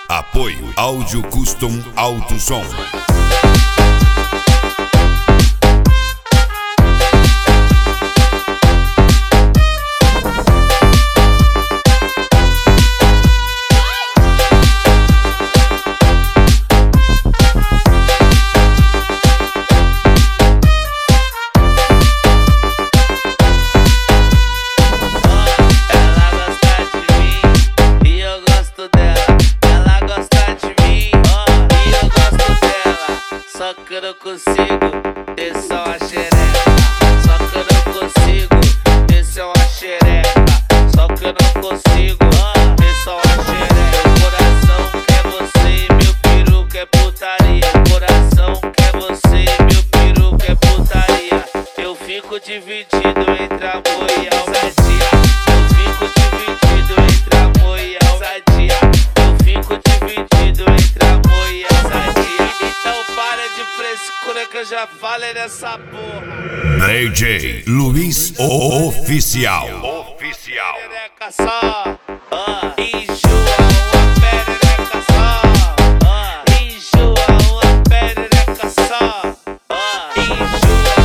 Apoio Áudio Custom Alto Som. Só que eu não consigo descer uma xereca. Só que eu não consigo descer uma xereca. Só que eu não consigo descer uma xereca. Meu coração quer você e meu peru quer putaria. Meu coração quer você e meu peru quer putaria. Eu fico dividido entre amor e ousadia. Eu fico dividido entre amor e ousadia. Eu fico dividido entre amor e ousadia. Então para de frescura que eu já falei nessa porra. DJ Luiz Oficial. Perereca só, enjoa uma perereca só, enjoa uma perereca só, enjoa.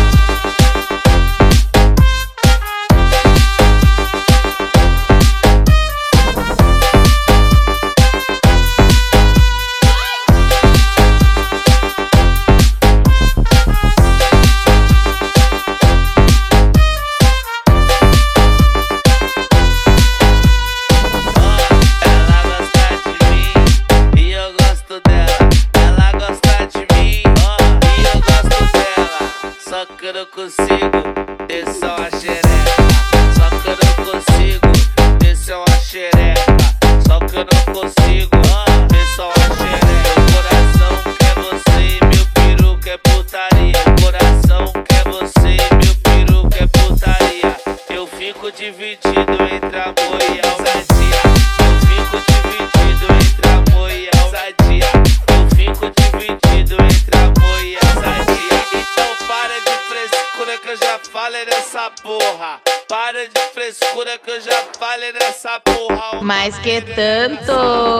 Só que eu não consigo descer uma xereca. Só que eu não consigo descer uma xereca. Só que eu não consigo descer uma xereca. Meu coração quer você e meu peru quer putaria. Meu coração quer você e meu peru quer putaria. Eu fico dividido entre amor e ousadia. Eu fico dividido entre amor e ousadia. Eu fico dividido entre amor e ousadia. Então para de frescura que eu já falei nessa porra. Para de frescura que eu já falei nessa porra. Mas que tanto?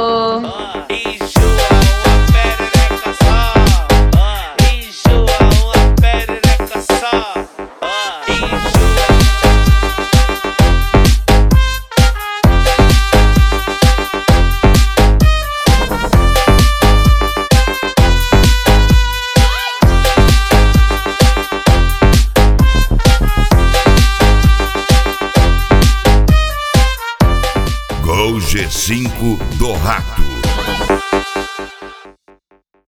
Enjoa uma perereca só. Enjoa uma perereca só. Enjoa. Gol G5 do Rato.